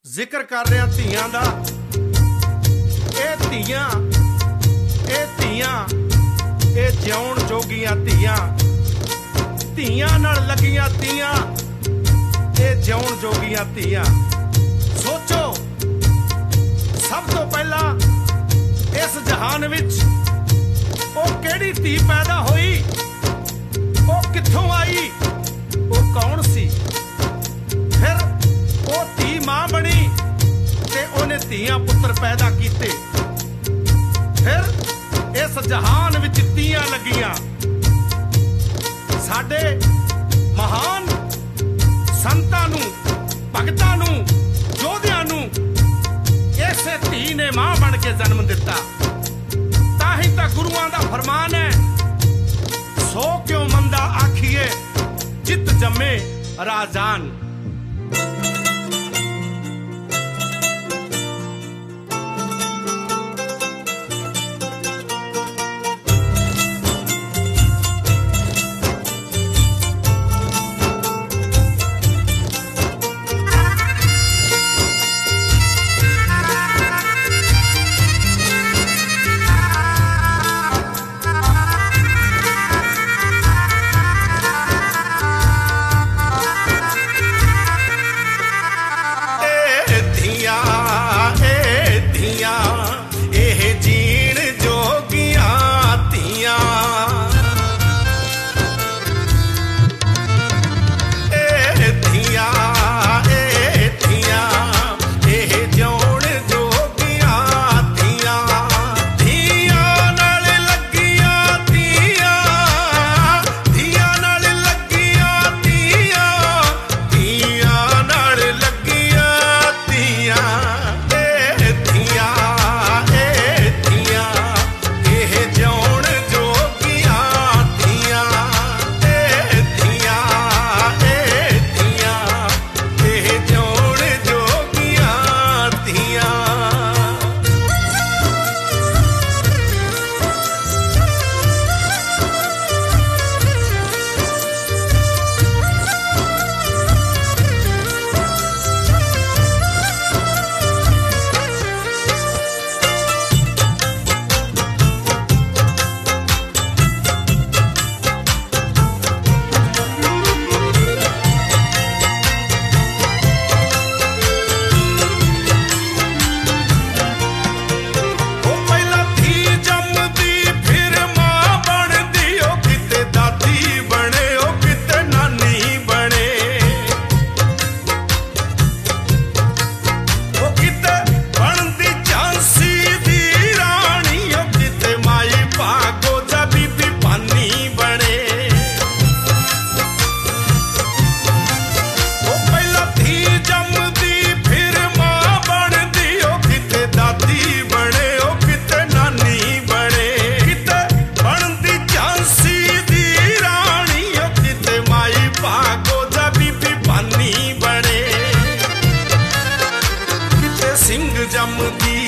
जिक्र कर रहा धीआं दा। ए जिउण जोगियां धीआं, धीआं नाल लगियां धीआं, ए जिउण जोगियां धीआं। सोचो सब तो पहला इस जहान विच ओ केड़ी धी पैदा होई, ओ कित्थों आई, ओ कौन सी। फिर ओ धी मां बनी ते ओने धीआं पुत्र पैदा कीते। फिर इस जहान विच धीआं लगियां। साडे महान संतां नूं, भगतां नूं, योधियां नूं इसे धी ने मां बन के जन्म दिता। ताही तां गुरुआं दा फरमान है, सो क्यों मंदा आखिए जित जमे राजान। सिंह जमदी